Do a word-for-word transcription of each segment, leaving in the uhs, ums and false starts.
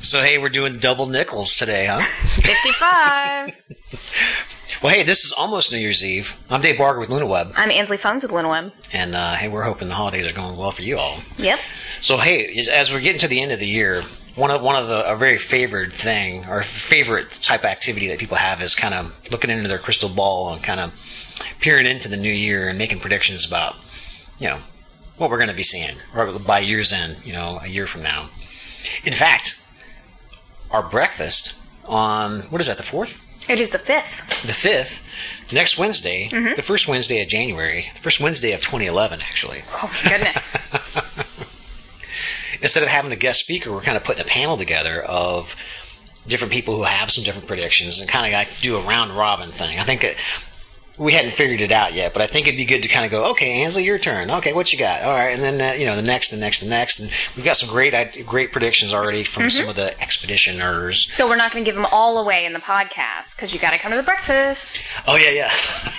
So, hey, we're doing double nickels today, huh? fifty-five. Well, hey, this is almost New Year's Eve. I'm Dave Barger with LunaWeb. I'm Ansley Phones with LunaWeb. And, uh, hey, we're hoping the holidays are going well for you all. Yep. So, hey, as we're getting to the end of the year, one of one of the a very favored thing or favorite type of activity that people have is kind of looking into their crystal ball and kind of peering into the new year and making predictions about, you know, what we're going to be seeing or by year's end, you know, a year from now. In fact, our breakfast on, what is that, the fourth? It is the fifth. The fifth, next Wednesday, mm-hmm. the first Wednesday of January, the first Wednesday of twenty eleven, actually. Oh, my goodness. Instead of having a guest speaker, we're kind of putting a panel together of different people who have some different predictions and kind of like do a round robin thing. I think it, we hadn't figured it out yet, but I think it'd be good to kind of go, okay, Ansley, your turn. Okay, what you got? All right, and then uh, you know the next, the next, the next, and we've got some great, great predictions already from mm-hmm. some of the expeditioners. So we're not going to give them all away in the podcast because you got to come to the breakfast. Oh yeah, yeah.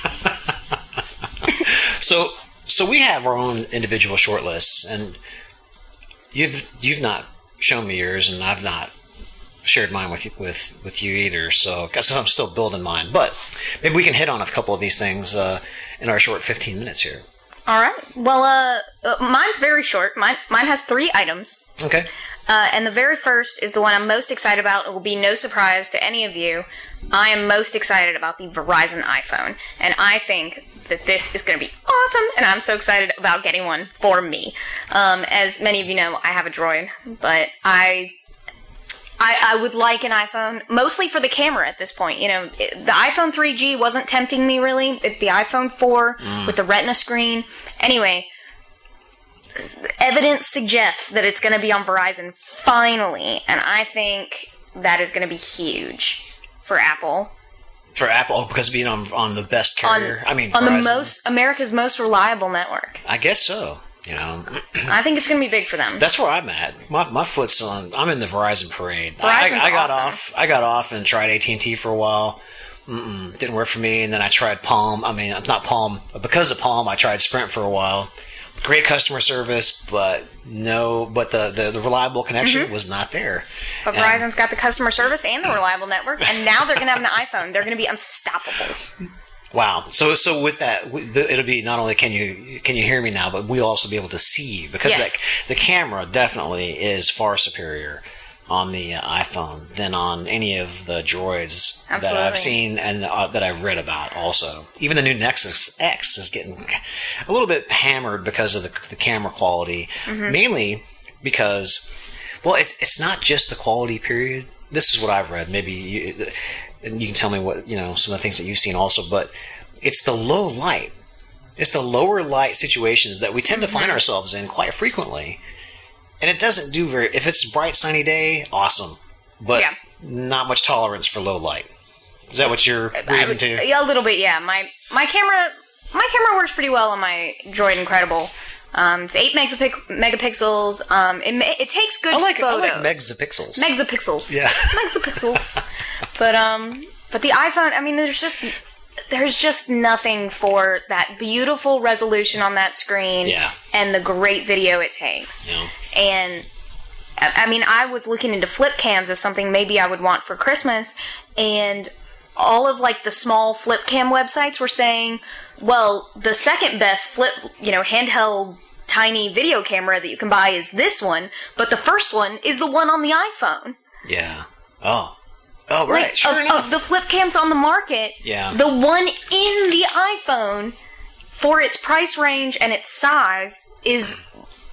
so, so we have our own individual short lists, and you've you've not shown me yours, and I've not shared mine with you, with with you either. So, because I'm still building mine, but maybe we can hit on a couple of these things uh, in our short fifteen minutes here. All right. Well, uh, uh, mine's very short. Mine mine has three items. Okay. Uh, and the very first is the one I'm most excited about. It will be no surprise to any of you. I am most excited about the Verizon iPhone, and I think that this is going to be awesome, and I'm so excited about getting one for me. Um, as many of you know, I have a Droid, but I, I, I would like an iPhone, mostly for the camera at this point. You know, it, the iPhone three G wasn't tempting me, really. It, the iPhone four mm. with the Retina screen. Anyway, evidence suggests that it's going to be on Verizon finally, and I think that is going to be huge for Apple. For Apple, because being on on the best carrier, on, I mean, on Verizon. the most America's most reliable network. I guess so. You know, I think it's going to be big for them. That's where I'm at. My my foot's on. I'm in the Verizon parade. Verizon's I, I got awesome. off. I got off and tried A T and T for a while. Mm-mm, didn't work for me, and then I tried Palm. I mean, not Palm. Because of Palm, I tried Sprint for a while. Great customer service, but no, but the, the, the reliable connection mm-hmm. was not there. But and, Verizon's got the customer service and the reliable network, and now they're going to have an iPhone. They're going to be unstoppable. Wow. So so with that, it'll be not only can you can you hear me now, but we'll also be able to see you because yes. the, the camera definitely is far superior on the uh, iPhone than on any of the Droids Absolutely. that I've seen and uh, that I've read about also. Even the new Nexus X is getting a little bit hammered because of the, the camera quality, mm-hmm. mainly because, well, it, it's not just the quality period. This is what I've read. Maybe you, and you can tell me what, you know, some of the things that you've seen also, but it's the low light. It's the lower light situations that we tend to find mm-hmm. ourselves in quite frequently. And it doesn't do very... If it's a bright, sunny day, awesome. But yeah. not much tolerance for low light. Is that what you're reading to? Yeah, a little bit, yeah. My my camera my camera works pretty well on my Droid Incredible. Um, it's eight megapic- megapixels. Um, it, it takes good I like, photos. I like megapixels. Megapixels. Yeah. Megapixels. But, um, but the iPhone, I mean, there's just... There's just nothing for that beautiful resolution on that screen yeah. and the great video it takes. Yeah. And, I mean, I was looking into flip cams as something maybe I would want for Christmas, and all of, like, the small flip cam websites were saying, well, the second best flip, you know, handheld tiny video camera that you can buy is this one, but the first one is the one on the iPhone. Yeah. Oh. Oh, right. Like, sure of, enough. of the flip cams on the market, yeah. the one in the iPhone, for its price range and its size, is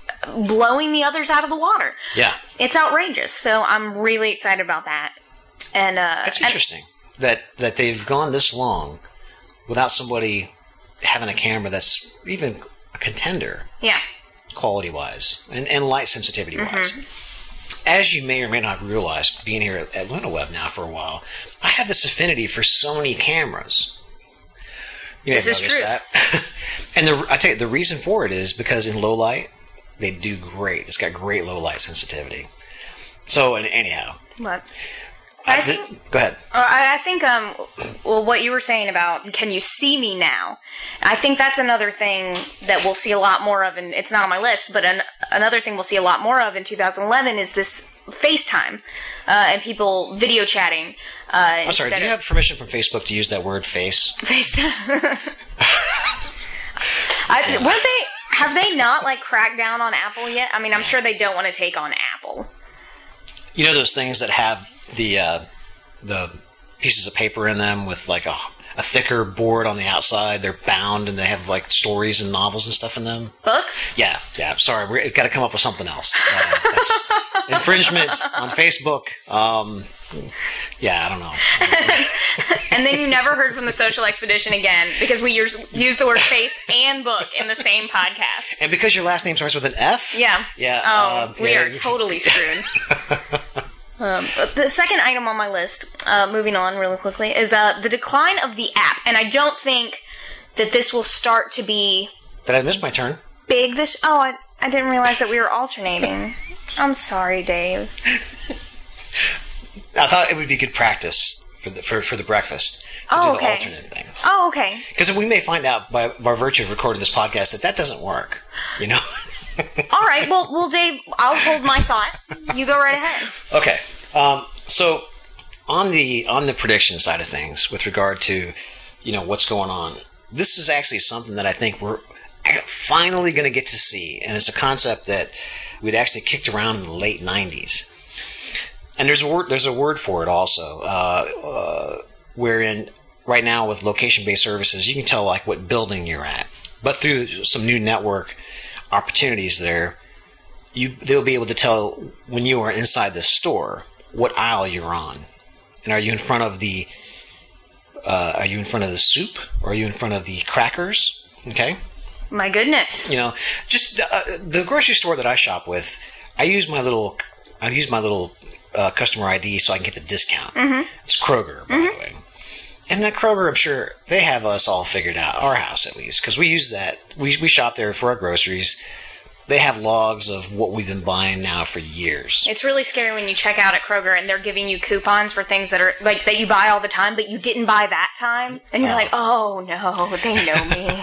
blowing the others out of the water. Yeah. It's outrageous. So I'm really excited about that. And uh, That's interesting. And, that that they've gone this long without somebody having a camera that's even a contender. Yeah. Quality-wise and, and light sensitivity-wise. Mm-hmm. As you may or may not have realized, being here at, at LunaWeb now for a while, I have this affinity for Sony cameras. You this is true. That. And the, I tell you, the reason for it is because in low light, they do great. It's got great low light sensitivity. So, and anyhow. What? I, I think, go ahead. I, I think, um, well, what you were saying about, can you see me now? I think that's another thing that we'll see a lot more of, and it's not on my list, but an, another thing we'll see a lot more of in two thousand eleven is this FaceTime uh, and people video chatting. Uh, I'm sorry, do you have permission from Facebook to use that word face? FaceTime. I, weren't they? Have they not like cracked down on Apple yet? I mean, I'm sure they don't want to take on Apple. You know those things that have the uh, the pieces of paper in them with like a, a thicker board on the outside. They're bound and they have like stories and novels and stuff in them. Books? Yeah, yeah. Sorry, we've got to come up with something else. Uh, that's infringement on Facebook. Um, yeah, I don't know. And then you never heard from the Social Expedition again because we use, use the word face and book in the same podcast. And because your last name starts with an F? Yeah. Yeah. Oh, uh, we yeah, are totally screwed. um, the second item on my list, uh, moving on really quickly, is uh, the decline of the app. And I don't think that this will start to be... Did I miss my turn? Big this... Oh, I, I didn't realize that we were alternating. I'm sorry, Dave. I thought it would be good practice for the for, for the breakfast to oh, do okay. the alternate thing. Oh, okay. Because we may find out by, by virtue of recording this podcast that that doesn't work, you know? All right. Well, well, Dave, I'll hold my thought. You go right ahead. Okay. Um, so on the on the prediction side of things, with regard to, you know, what's going on, this is actually something that I think we're finally going to get to see, and it's a concept that we'd actually kicked around in the late nineties. And there's a word, there's a word for it also, uh, uh, wherein right now with location-based services, you can tell like what building you're at. But through some new network opportunities there, you they'll be able to tell when you are inside the store what aisle you're on, and are you in front of the uh, are you in front of the soup or are you in front of the crackers? Okay. My goodness. You know, just uh, the grocery store that I shop with, I use my little I use my little. Uh, customer I D so I can get the discount. Mm-hmm. It's Kroger, by mm-hmm. the way. And that Kroger, I'm sure they have us all figured out, our house at least, because we use that. We we shop there for our groceries. They have logs of what we've been buying now for years. It's really scary when you check out at Kroger and they're giving you coupons for things that are like that you buy all the time, but you didn't buy that time, and you're oh. like, oh no, they know me.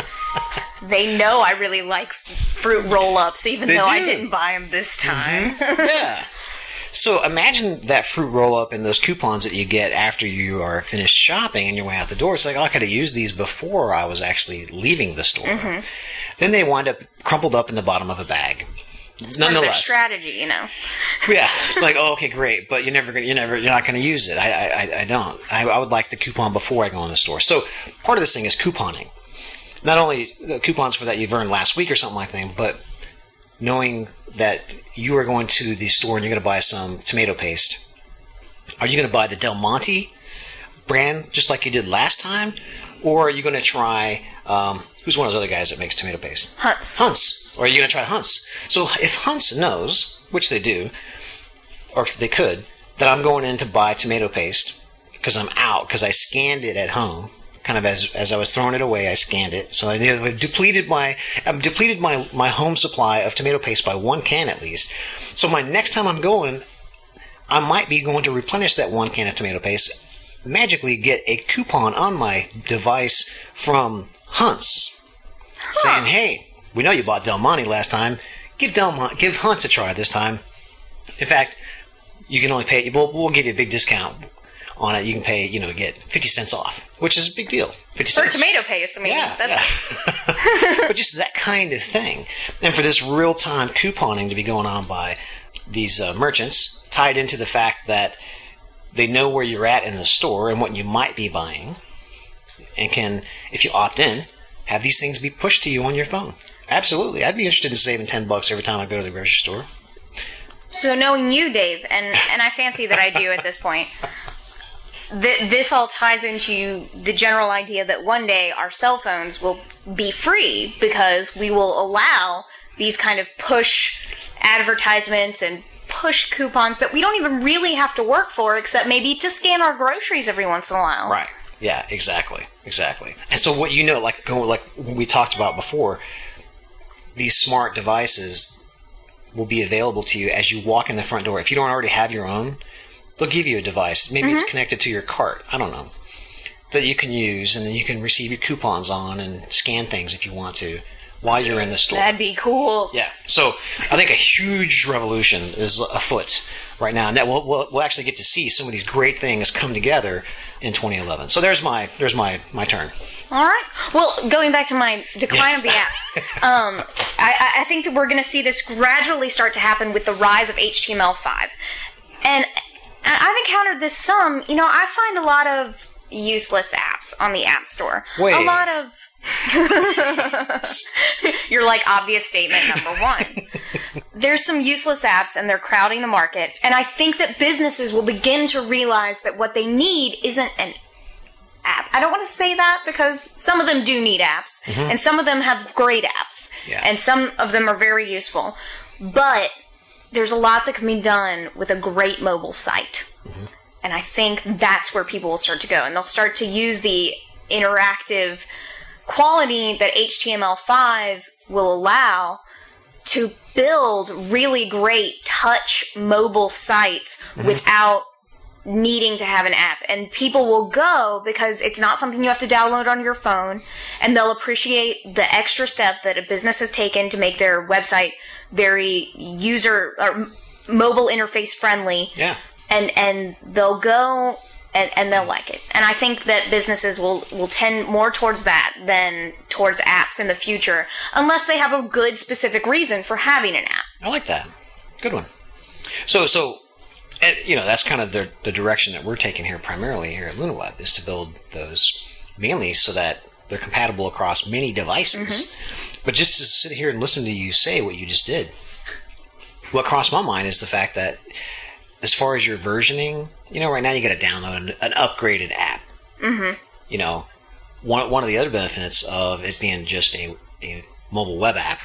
They know I really like fruit roll-ups, even they though do. I didn't buy them this time. Mm-hmm. Yeah. So imagine that fruit roll-up and those coupons that you get after you are finished shopping and your way out the door. It's like, oh, I could have used these before I was actually leaving the store. Mm-hmm. Then they wind up crumpled up in the bottom of a bag. It's part of their strategy, you know. Yeah, it's like, oh, okay, great, but you're never gonna, you're never, you're not going to use it. I, I, I don't. I, I would like the coupon before I go in the store. So part of this thing is couponing. Not only the coupons for that you've earned last week or something like that, but knowing that you are going to the store and you're going to buy some tomato paste. Are you going to buy the Del Monte brand just like you did last time? Or are you going to try, um, who's one of those other guys that makes tomato paste? Hunt's. Hunt's. Or are you going to try Hunt's? So if Hunt's knows, which they do, or they could, that I'm going in to buy tomato paste because I'm out, because I scanned it at home, kind of as as I was throwing it away, I scanned it. So I depleted my I've depleted my, my home supply of tomato paste by one can at least. So my next time I'm going, I might be going to replenish that one can of tomato paste, magically get a coupon on my device from Hunt's, huh. saying, "Hey, we know you bought Del Monte last time. Give Del Monte, give Hunt's a try this time. In fact, you can only pay. We'll, we'll give you a big discount on it. You can pay, you know, get fifty cents off, which is a big deal. fifty cents. For tomato paste, I mean, yeah, that's... Yeah. But just that kind of thing. And for this real-time couponing to be going on by these uh, merchants, tied into the fact that they know where you're at in the store and what you might be buying, and can, if you opt in, have these things be pushed to you on your phone. Absolutely. I'd be interested in saving ten bucks every time I go to the grocery store. So knowing you, Dave, and, and I fancy that I do at this point, th- this all ties into the general idea that one day our cell phones will be free because we will allow these kind of push advertisements and push coupons that we don't even really have to work for, except maybe to scan our groceries every once in a while. Right. Yeah, exactly. Exactly. And so what you know, like going, like we talked about before, these smart devices will be available to you as you walk in the front door. If you don't already have your own, they'll give you a device. Maybe mm-hmm. it's connected to your cart. I don't know. That you can use, and then you can receive your coupons on and scan things if you want to while you're in the store. That'd be cool. Yeah. So I think a huge revolution is afoot right now, and that we'll, we'll, we'll actually get to see some of these great things come together in twenty eleven. So there's my there's my, my turn. All right. Well, going back to my decline Yes. of the app, um, I, I think that we're going to see this gradually start to happen with the rise of H T M L five. And I've encountered this some. You know, I find a lot of useless apps on the App Store. Wait. A lot of... You're like, obvious statement number one. There's some useless apps and they're crowding the market. And I think that businesses will begin to realize that what they need isn't an app. I don't want to say that because some of them do need apps, mm-hmm. and some of them have great apps, yeah. and some of them are very useful. But there's a lot that can be done with a great mobile site. Mm-hmm. And I think that's where people will start to go. And they'll start to use the interactive quality that H T M L five will allow to build really great touch mobile sites mm-hmm. without needing to have an app. And people will go because it's not something you have to download on your phone, and they'll appreciate the extra step that a business has taken to make their website very user or mobile interface friendly. Yeah. And and they'll go and, and they'll like it. And I think that businesses will, will tend more towards that than towards apps in the future, unless they have a good specific reason for having an app. I like that. Good one. So so And, you know, that's kind of the, the direction that we're taking here primarily here at LunaWeb, is to build those mainly so that they're compatible across many devices. Mm-hmm. But just to sit here and listen to you say what you just did, what crossed my mind is the fact that as far as your versioning, you know, right now you got to download an, an upgraded app. Mm-hmm. You know, one one of the other benefits of it being just a, a mobile web app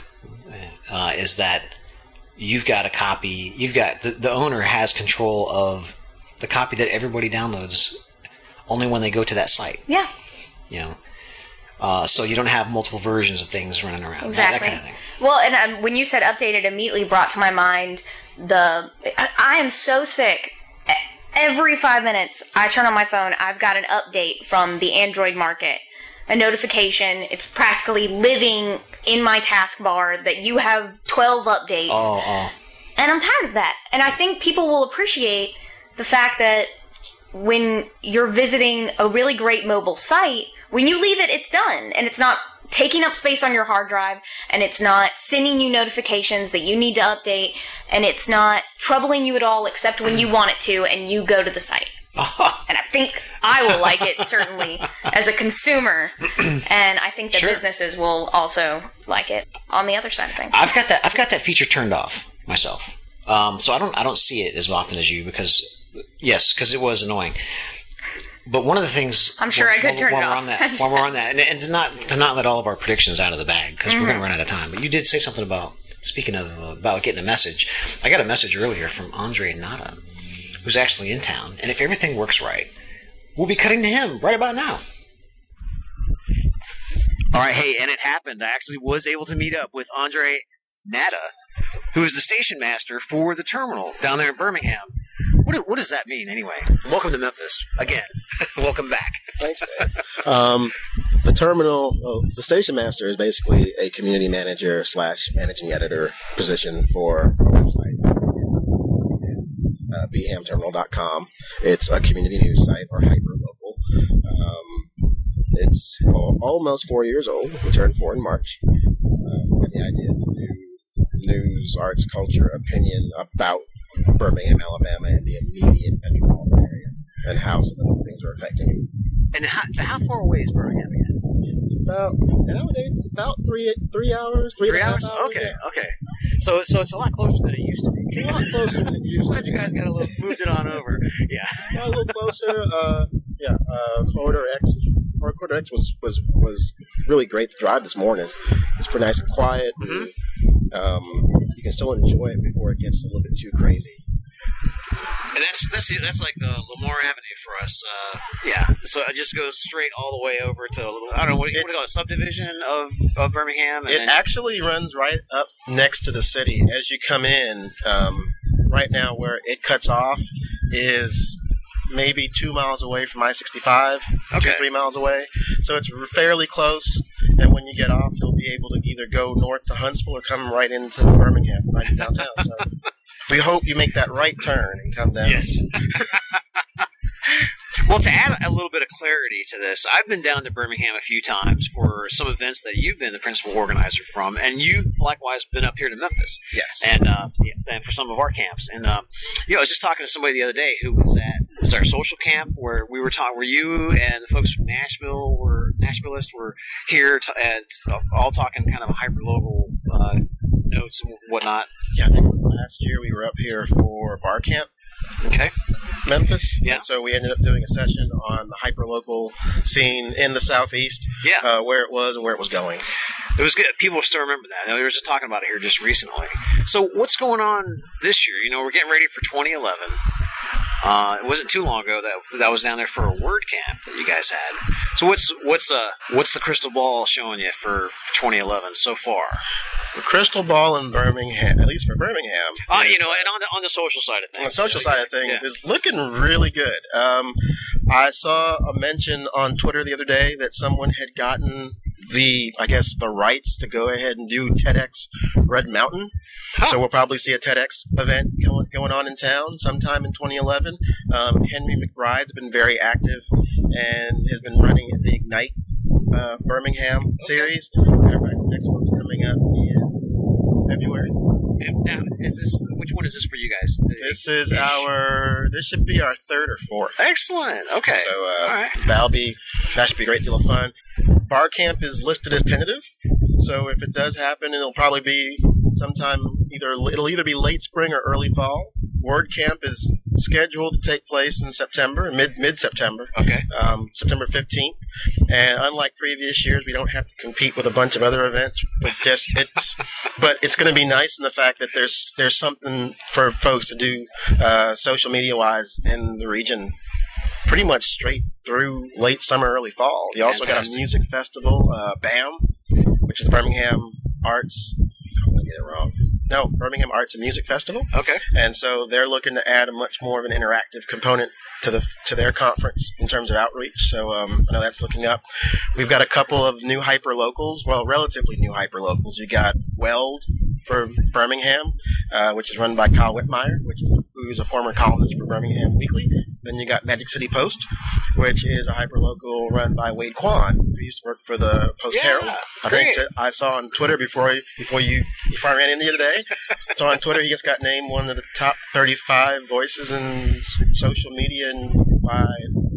uh, is that you've got a copy, you've got, the, the owner has control of the copy that everybody downloads only when they go to that site. Yeah. You know, uh, so you don't have multiple versions of things running around. Exactly. That, that kind of thing. Well, and um, when you said updated, it immediately brought to my mind the, I, I am so sick. Every five minutes, I turn on my phone, I've got an update from the Android market. A notification. It's practically living in my taskbar that you have twelve updates. Oh, oh. And I'm tired of that. And I think people will appreciate the fact that when you're visiting a really great mobile site, when you leave it, it's done. And it's not taking up space on your hard drive, and it's not sending you notifications that you need to update, and it's not troubling you at all except when you want it to and you go to the site. And I think I will like it, certainly, as a consumer. And I think that Sure. businesses will also like it on the other side of things. I've got that. I've got that feature turned off myself, um, so I don't. I don't see it as often as you because, yes, because it was annoying. But one of the things I'm sure while, I could while, turn while it we're off. on that, while we're on that, and, and to not to not let all of our predictions out of the bag because Mm-hmm. we're going to run out of time. But you did say something about speaking of uh, about getting a message. I got a message earlier from Andre Nada, who's actually in town, and if everything works right, we'll be cutting to him right about now. All right, hey, and it happened. I actually was able to meet up with Andre Nada, who is the station master for the terminal down there in Birmingham. What, what does that mean, anyway? Welcome to Memphis again. Welcome back. Thanks, Dave. um, the terminal, oh, the station master is basically a community manager slash managing editor position for a website. Uh, b ham terminal dot com. It's a community news site or hyper-local. Um, it's al- almost four years old. We turned four in March. Uh, and the idea is to do news, arts, culture, opinion about Birmingham, Alabama, and the immediate metropolitan area, and how some of those things are affecting it. And how, how far away is Birmingham again? It's about, nowadays, it's about three three hours, three, Three and a hours? half hours. Okay, yeah. okay. So so it's a lot closer than it used to be. It's a lot closer than it used to Glad you guys got a little moved it on over. Yeah. It's got a little closer. Uh, yeah, uh, Corridor X, or Corridor X was, was was really great to drive this morning. It's pretty nice and quiet. Mhm. And, um, you can still enjoy it before it gets a little bit too crazy. And that's that's that's like uh, Lamar Avenue for us. Uh, yeah. So it just goes straight all the way over to a little, I don't know, what do you, what do you call it, a subdivision of, of Birmingham? And It then, actually runs right up next to the city as you come in. Um, right now, where it cuts off is maybe two miles away from I sixty-five, Okay. two, three miles away. So it's fairly close. then when you get off, you'll be able to either go north to Huntsville or come right into Birmingham, right in downtown. So we hope you make that right turn and come down. Yes. Well, to add a little bit of clarity to this, I've been down to Birmingham a few times for some events that you've been the principal organizer from, and you've likewise been up here to Memphis. Yes. And, uh, and for some of our camps. And, um, you know, I was just talking to somebody the other day who was at was our social camp where we were talking, where you and the folks from Nashville were, Nashvilleists were here to, and all talking kind of hyper-local uh, notes and whatnot. Yeah, I think it was last year we were up here for bar camp. Okay. Memphis. Yeah. And so we ended up doing a session on the hyperlocal scene in the Southeast. Yeah. Uh, where it was and where it was going. It was good. People still remember that. We were just talking about it here just recently. So what's going on this year? You know, we're getting ready for twenty eleven. Uh, it wasn't too long ago that that was down there for a word camp that you guys had. So what's what's uh what's the crystal ball showing you for twenty eleven so far? The crystal ball in Birmingham, at least for Birmingham, Uh, you know, and on the on the social side of things. on the social side of things, Yeah. is looking really good. Um, I saw a mention on Twitter the other day that someone had gotten the, I guess, the rights to go ahead and do TEDx Red Mountain. Huh. So we'll probably see a TEDx event going, going on in town sometime in twenty eleven. Um, Henry McBride's been very active and has been running the Ignite uh, Birmingham series. Matter of fact, the next one's coming up in February. Now, is this which one is this for you guys? The- This is Ish. our. This should be our third or fourth. Excellent. Okay. So uh, All right. that'll be that should be a great deal of fun. Bar camp is listed as tentative, so if it does happen, it'll probably be sometime either it'll either be late spring or early fall. Word camp is scheduled to take place in September, mid mid September, Okay. um, September fifteenth. And unlike previous years, we don't have to compete with a bunch of other events. But just it's, but it's going to be nice in the fact that there's there's something for folks to do uh, social media wise in the region. Pretty much straight through late summer, early fall. You also got a Fantastic. music festival, uh, BAM, which is Birmingham Arts. I'm going to get it wrong. No, Birmingham Arts and Music Festival. Okay. And so they're looking to add a much more of an interactive component to the to their conference in terms of outreach. So um, I know that's looking up. We've got a couple of new hyper locals. Well, relatively new hyper locals. You got Weld for Birmingham, uh, which is run by Kyle Whitmire, which is who's a former columnist for Birmingham Weekly. Then you got Magic City Post, which is a hyper local run by Wade Kwan, who used to work for the Post Yeah, Herald. I great. think t- I saw on Twitter before before you before I ran into you today. So on Twitter, he just got named one of the top thirty-five voices in s- social media and by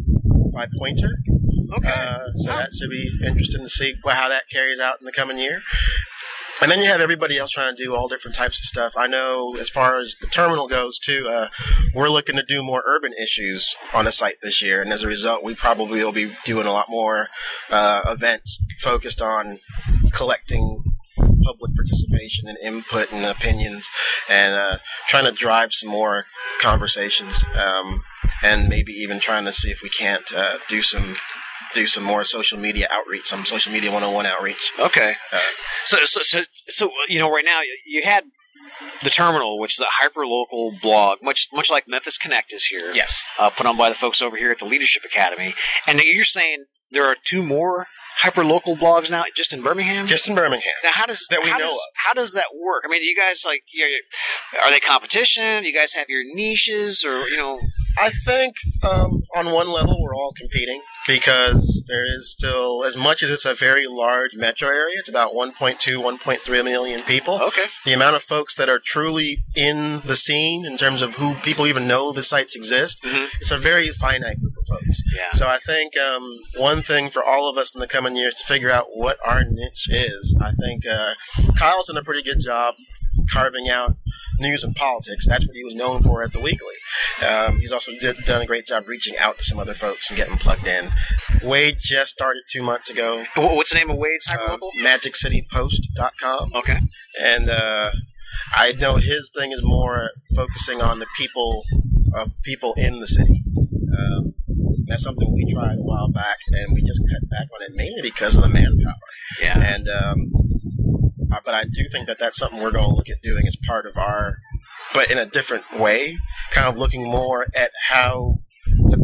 by Pointer. Okay. Uh, so Oh. that should be interesting to see wh- how that carries out in the coming year. And then you have everybody else trying to do all different types of stuff. I know as far as the terminal goes, too, uh, we're looking to do more urban issues on the site this year. And as a result, we probably will be doing a lot more uh, events focused on collecting public participation and input and opinions and uh, trying to drive some more conversations um, and maybe even trying to see if we can't uh, do some do some more social media outreach, some social media one oh one outreach. Okay. Uh, So, so, so, so, you know, right now you had the Terminal, which is a hyper-local blog, much, much like Memphis Connect is here. yes. Uh, put on by the folks over here at the Leadership Academy. And you're saying there are two more hyper-local blogs now, just in Birmingham. Just in Birmingham. Now, how does That we how know does, of. How does that work? I mean, do you guys like? You know, are they competition? Do you guys have your niches, or you know? I think um, on one level we're all competing because there is still, as much as it's a very large metro area, it's about one point two, one point three million people. Okay. The amount of folks that are truly in the scene in terms of who people even know the sites exist, Mhm. it's a very finite group of folks. Yeah. So I think um, one thing for all of us in the coming years to figure out what our niche is. I think uh, Kyle's done a pretty good job carving out news and politics. That's what he was known for at the Weekly. Um, he's also did, done a great job reaching out to some other folks and getting plugged in. Wade just started two months ago. Wh- What's the name of Wade's Uh, hyperlocal? magic city post dot com. Okay. And uh, I know his thing is more focusing on the people of people in the city. Um, that's something we tried a while back, and we just cut back on it mainly because of the manpower. Yeah. And um, uh, but I do think that that's something we're going to look at doing as part of our, but in a different way, kind of looking more at how the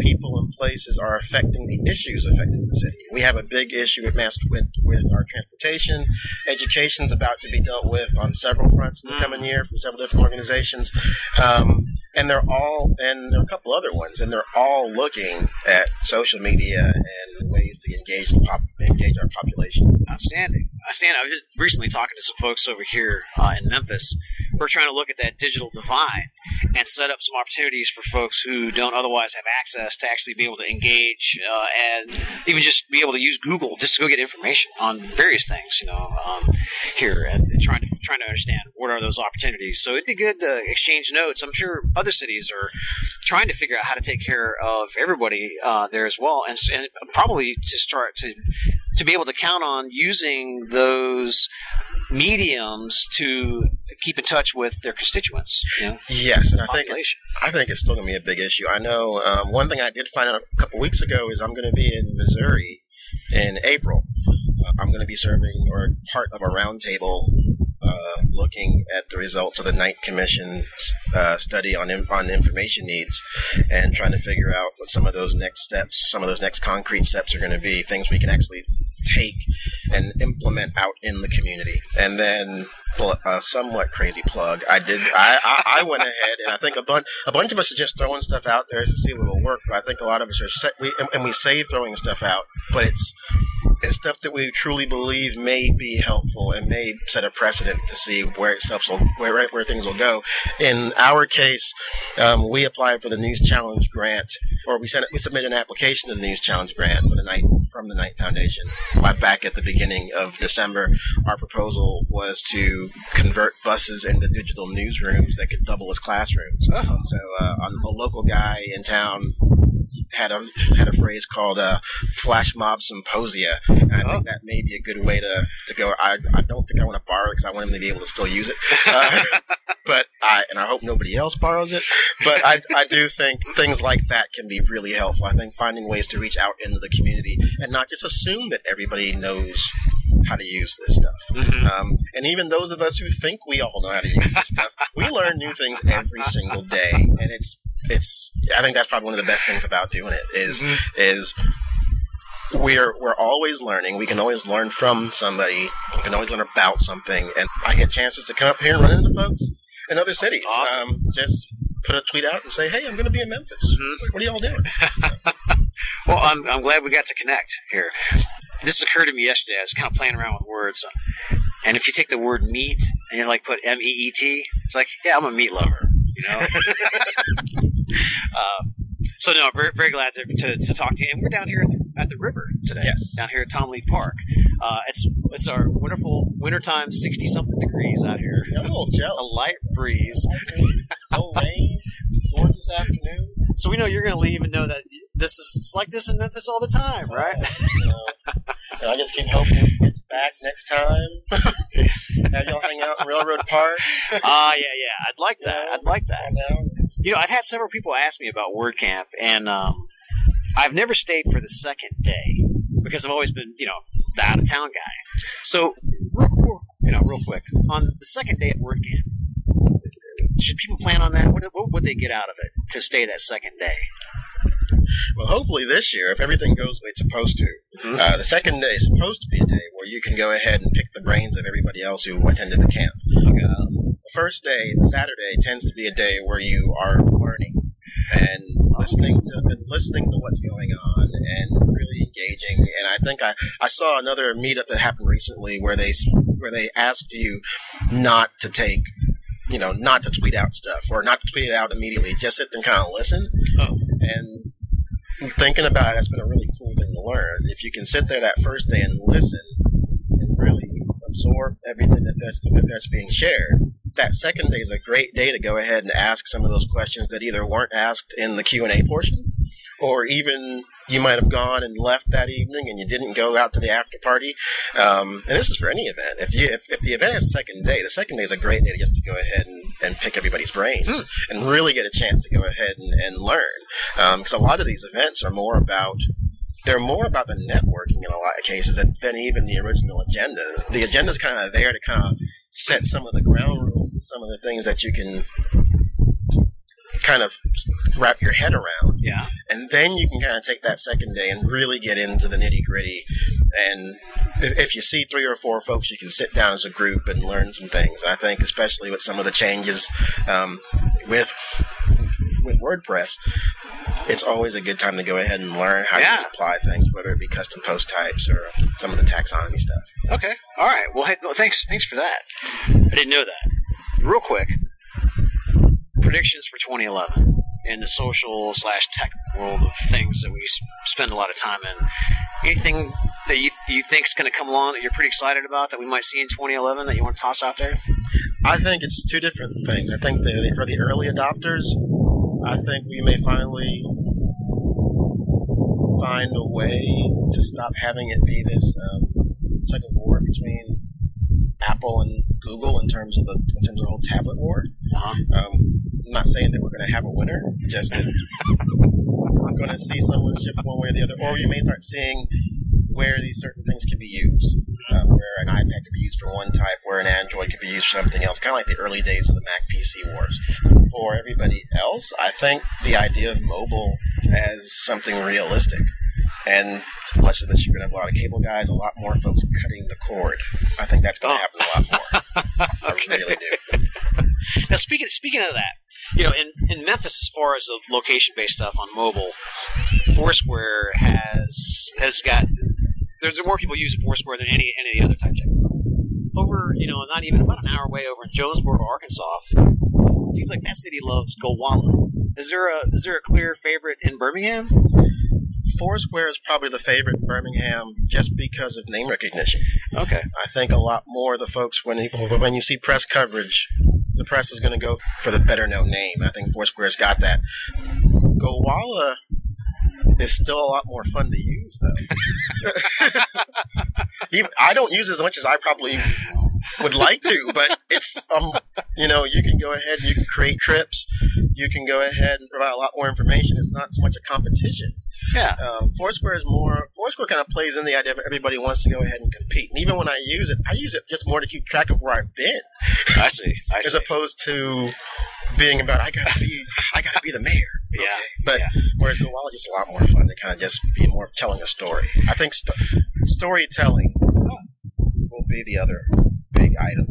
people and places are affecting the issues affecting the city. We have a big issue with mass with, with our transportation. Education's about to be dealt with on several fronts in the coming year from several different organizations. Um, and they're all, and there are a couple other ones, and they're all looking at social media and ways to engage the pop, engage our population. Outstanding. Outstanding. I was just recently talking to some folks over here uh, in Memphis. We're trying to look at that digital divide and set up some opportunities for folks who don't otherwise have access to actually be able to engage uh, and even just be able to use Google just to go get information on various things, you know, um, here and, and trying to trying to understand what are those opportunities. So it'd be good to exchange notes. I'm sure other cities are trying to figure out how to take care of everybody uh, there as well, and, and probably to start to to be able to count on using those mediums to keep in touch with their constituents. You know? Yes, and I think it's I think it's still going to be a big issue. I know um, one thing I did find out a couple weeks ago is I'm going to be in Missouri in April. Uh, I'm going to be serving or part of a roundtable uh, looking at the results of the Knight Commission's uh, study on in, on information needs and trying to figure out what some of those next steps, some of those next concrete steps are going to be, things we can actually take and implement out in the community. And then a somewhat crazy plug. I did. I, I, I went ahead, and I think a bunch a bunch of us are just throwing stuff out there to see what will work. But I think a lot of us are set, we, and we say throwing stuff out, but it's it's stuff that we truly believe may be helpful and may set a precedent to see where stuff will, where where things will go. In our case, um, we applied for the News Challenge grant, or we sent we submitted an application to the News Challenge grant for the Knight from the Knight Foundation. Back at the beginning of December, our proposal was to convert buses into digital newsrooms that could double as classrooms. Oh. So uh, a local guy in town had a had a phrase called uh, "flash mob symposia," and I oh. think that may be a good way to, to go. I I don't think I want to borrow it because I want him to be able to still use it, uh, but I and I hope nobody else borrows it. But I I do think things like that can be really helpful. I think finding ways to reach out into the community and not just assume that everybody knows how to use this stuff. Mm-hmm. Um, and even those of us who think we all know how to use this stuff, we learn new things every single day, and it's it's. I think that's probably one of the best things about doing it is mm-hmm. is we're we're always learning. We can always learn from somebody. We can always learn about something, and I get chances to come up here and run into folks in other cities. Awesome. Um, just put a tweet out and say, "Hey, I'm going to be in Memphis. Mm-hmm. What are y'all doing?" Well, I'm I'm glad we got to connect here. This occurred to me yesterday. I was kind of playing around with words, and if you take the word meat and you like put M E E T, it's like, yeah, I'm a meat lover, you know. uh, so no, very very glad to, to to talk to you. And we're down here at the, at the river today. Yes, down here at Tom Lee Park. Uh, it's it's our wonderful wintertime, sixty something degrees out here. A little jealous. A light breeze. No rain. It's gorgeous afternoon. So we know you're going to leave and know that this is it's like this in Memphis all the time, right? Uh, and I just keep hoping we get back next time. Have y'all hang out in Railroad Park? Ah, uh, yeah, yeah. I'd like that. I'd like that. You know, I've had several people ask me about WordCamp, and um, I've never stayed for the second day because I've always been, you know, the out-of-town guy. So, real, you know, real quick, on the second day of WordCamp, should people plan on that? What, what would they get out of it to stay that second day? Well, hopefully this year, if everything goes the way it's supposed to, mm-hmm. uh, the second day is supposed to be a day where you can go ahead and pick the brains of everybody else who attended the camp. Okay. Um, the first day, the Saturday, tends to be a day where you are learning and listening to listening to what's going on and really engaging. And I think I, I saw another meetup that happened recently where they where they asked you not to take. You know, not to tweet out stuff or not to tweet it out immediately. Just sit and kind of listen. Oh. And thinking about it, that's been a really cool thing to learn. If you can sit there that first day and listen and really absorb everything that that's, that that's being shared, that second day is a great day to go ahead and ask some of those questions that either weren't asked in the Q and A portion, or even you might have gone and left that evening and you didn't go out to the after party. Um, and this is for any event. If you if, if the event is the second day, the second day is a great day just to go ahead and, and pick everybody's brains mm. and really get a chance to go ahead and, and learn. Because um, a lot of these events are more about they're more about the networking in a lot of cases than, than even the original agenda. The agenda is kind of there to kind of set some of the ground rules and some of the things that you can kind of wrap your head around. Yeah. And then you can kind of take that second day and really get into the nitty gritty. And if, if you see three or four folks, you can sit down as a group and learn some things. I think especially with some of the changes um, with with WordPress, it's always a good time to go ahead and learn how Yeah. you can apply things, whether it be custom post types or some of the taxonomy stuff. Okay. All right. Well, hey, well, thanks. Thanks for that. I didn't know that. Real quick, predictions for twenty eleven in the social slash tech world of things that we s- spend a lot of time in. Anything that you you think is going to come along that you're pretty excited about that we might see in twenty eleven that you want to toss out there? I think it's two different things. I think the, for the early adopters, I think we may finally find a way to stop having it be this um, tug of war between Apple and Google in terms of the in terms of the whole tablet war. Uh-huh. Um, I'm not saying that we're going to have a winner, just that we're going to see someone shift one way or the other, or you may start seeing where these certain things can be used, um, where an iPad could be used for one type, where an Android could be used for something else, kind of like the early days of the Mac P C wars. For everybody else, I think the idea of mobile as something realistic, and much of this, you're going to have a lot of cable guys, a lot more folks cutting the cord. I think that's going to happen a lot more. Okay. I really do. Now, speaking speaking of that, you know, in, in Memphis, as far as the location-based stuff on mobile, Foursquare has has got there's more people using Foursquare than any any of the other types. Over, you know, not even about an hour away over in Jonesboro, Arkansas. It seems like that city loves Gowalla. Is there a is there a clear favorite in Birmingham? Foursquare is probably the favorite in Birmingham just because of name recognition. Okay. I think a lot more of the folks, when you, when you see press coverage, the press is going to go for the better known name. I think Foursquare's got that. Gowalla is still a lot more fun to use, though. Even, I don't use it as much as I probably would like to, but it's, um, you know, you can go ahead and you can create trips. You can go ahead and provide a lot more information. It's not so much a competition. Yeah. Um, Foursquare is more, Foursquare kind of plays in the idea of everybody wants to go ahead and compete. And even when I use it, I use it just more to keep track of where I've been. I see. I As see. opposed to being about, I gotta be, I gotta be the mayor. Yeah. Okay. But yeah. whereas Gowalla is just a lot more fun to kind of just be more of telling a story. I think sto- storytelling will be the other big item.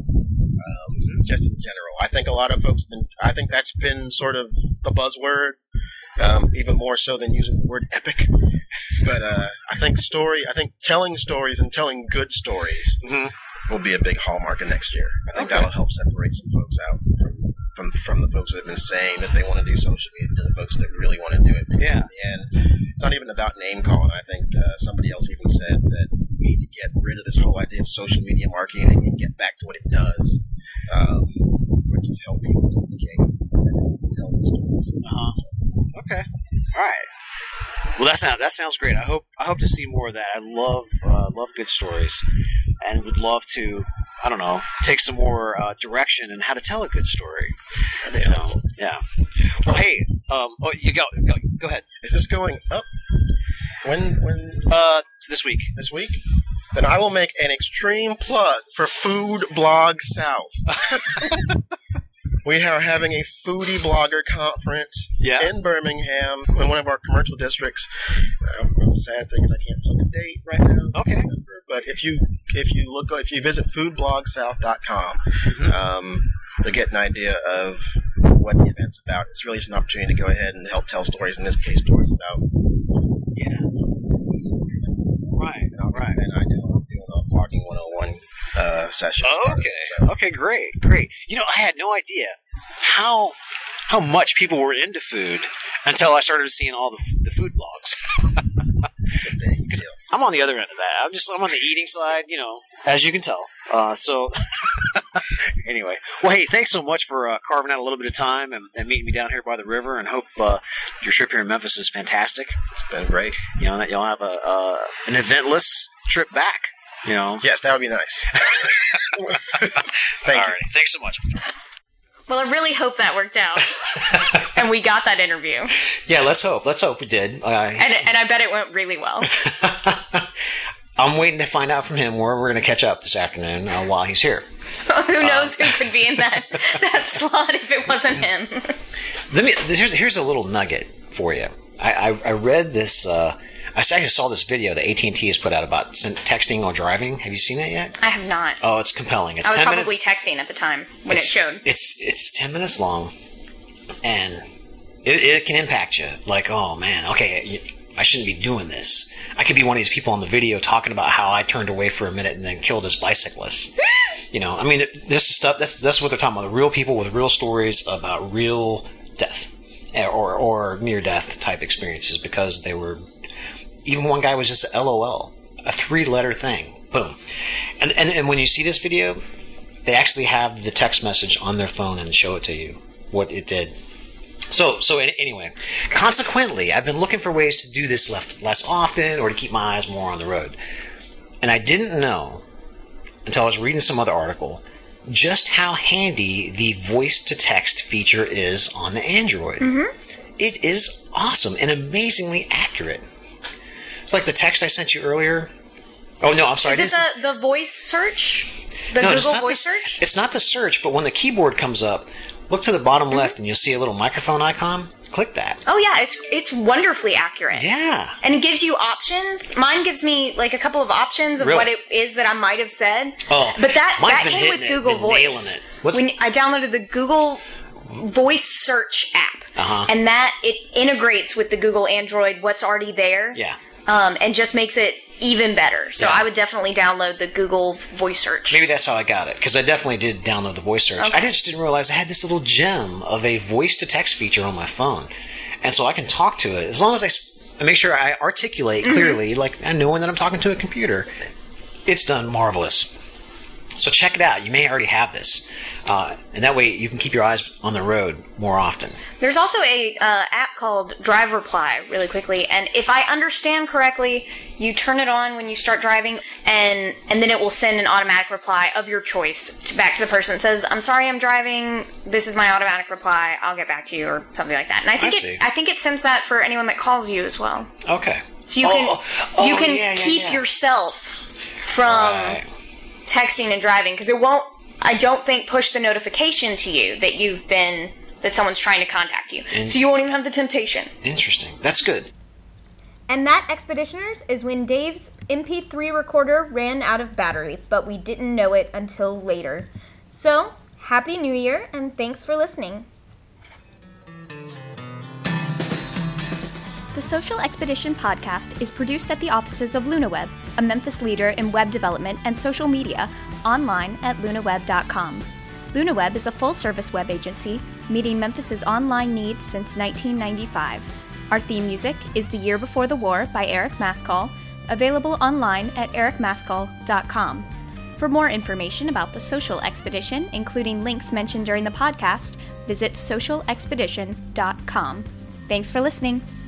Um, just in general, I think a lot of folks, been, I think that's been sort of the buzzword, um, even more so than using the word epic. But uh, I think story, I think telling stories and telling good stories Mm-hmm. will be a big hallmark of next year. I think Okay. that'll help separate some folks out from, from from the folks that have been saying that they want to do social media to the folks that really want to do it. Yeah. In the end, it's not even about name calling. I think uh, somebody else even said that we need to get rid of this whole idea of social media marketing and get back to what it does, um, which is help people communicate and tell the stories. Uh-huh. Okay. All right. Well, that sounds that sounds great. I hope I hope to see more of that. I love uh, love good stories, and would love to I don't know take some more uh, direction in how to tell a good story. That'd be You know? helpful. Yeah. Well, hey, um, oh, you go go go ahead. Is this going up? When when Uh, this week. this week? Then I will make an extreme plug for Food Blog South. We are having a foodie blogger conference Yeah. in Birmingham in one of our commercial districts. Um, the sad thing is I can't put the date right now. Okay. But if you if you look if you visit food blog south dot com, Mm-hmm. um, you'll get an idea of what the event's about. It's really just an opportunity to go ahead and help tell stories. In this case, stories about Yeah. Right. and I'll Right. and I know I'm doing a blogging one oh one uh, session. as part of Okay. it, so. Okay. Great. Great. You know, I had no idea how how much people were into food until I started seeing all the the food blogs. It's a big deal. I'm on the other end of that. I'm just I'm on the eating side, you know, as you can tell. Uh, so anyway, well, hey, thanks so much for uh, carving out a little bit of time and, and meeting me down here by the river. And hope uh, your trip here in Memphis is fantastic. It's been great. You know that you'll have a uh, an eventless trip back. You know. Yes, that would be nice. Thank All you. right. Thanks so much. Well, I really hope that worked out, and we got that interview, Yeah, let's hope. Let's hope we did. Uh, and and I bet it went really well. I'm waiting to find out from him where we're going to catch up this afternoon uh, while he's here. Who knows who could be in that that slot if it wasn't him? Let me. Here's, here's a little nugget for you. I, I, I read this. Uh, I actually saw this video that A T and T has put out about texting while driving. Have you seen that yet? I have not. Oh, it's compelling. It's I was ten probably minutes. texting at the time when it's, it showed. It's it's ten minutes long, and it, it can impact you. Like, oh man, okay, I shouldn't be doing this. I could be one of these people on the video talking about how I turned away for a minute and then killed this bicyclist. You know, I mean, this is stuff. That's that's what they're talking about. Real people with real stories about real death or or near death type experiences because they were. Even one guy was just a LOL, a three-letter thing. Boom. And, and and when you see this video, they actually have the text message on their phone and show it to you, what it did. So so anyway, consequently, I've been looking for ways to do this less, less often or to keep my eyes more on the road. And I didn't know, until I was reading some other article, just how handy the voice-to-text feature is on the Android. Mm-hmm. It is awesome and amazingly accurate. It's like the text I sent you earlier. Oh, no, I'm sorry. Is it the, the voice search? The no, Google voice the, search? It's not the search, but when the keyboard comes up, look to the bottom mm-hmm. left and you'll see a little microphone icon. Click that. Oh, yeah. It's it's wonderfully accurate. Yeah. And it gives you options. Mine gives me like a couple of options of really? what it is that I might have said. Oh, but that, that been came with it, Google been Voice. Nailing it. What's when I downloaded the Google Voice Search app. Uh-huh. And that, it integrates with the Google Android, what's already there. Yeah. Um, and just makes it even better. So yeah. I would definitely download the Google Voice Search. Maybe that's how I got it, because I definitely did download the voice search. Okay. I just didn't realize I had this little gem of a voice-to-text feature on my phone. And so I can talk to it, as long as I, I make sure I articulate clearly, mm-hmm. like knowing that I'm talking to a computer. It's done marvelous. So check it out. You may already have this. Uh, and that way you can keep your eyes on the road more often. There's also a uh, app called Drive Reply, really quickly. And if I understand correctly, you turn it on when you start driving, and and then it will send an automatic reply of your choice to, back to the person that says, "I'm sorry, I'm driving. This is my automatic reply. I'll get back to you," or something like that. And I think I it see. I think it sends that for anyone that calls you as well. Okay. So you oh, can oh, you can yeah, yeah, keep yeah. yourself from Right. texting and driving, because it won't, I don't think, push the notification to you that you've been, that someone's trying to contact you. In- so you won't even have the temptation. Interesting. That's good. And that, Expeditioners, is when Dave's M P three recorder ran out of battery, but we didn't know it until later. So, Happy New Year, and thanks for listening. The Social Expedition podcast is produced at the offices of LunaWeb, a Memphis leader in web development and social media, online at lunaweb dot com. LunaWeb is a full-service web agency meeting Memphis's online needs since nineteen ninety-five. Our theme music is The Year Before the War by Eric Maskell, available online at eric maskell dot com. For more information about the Social Expedition, including links mentioned during the podcast, visit social expedition dot com. Thanks for listening.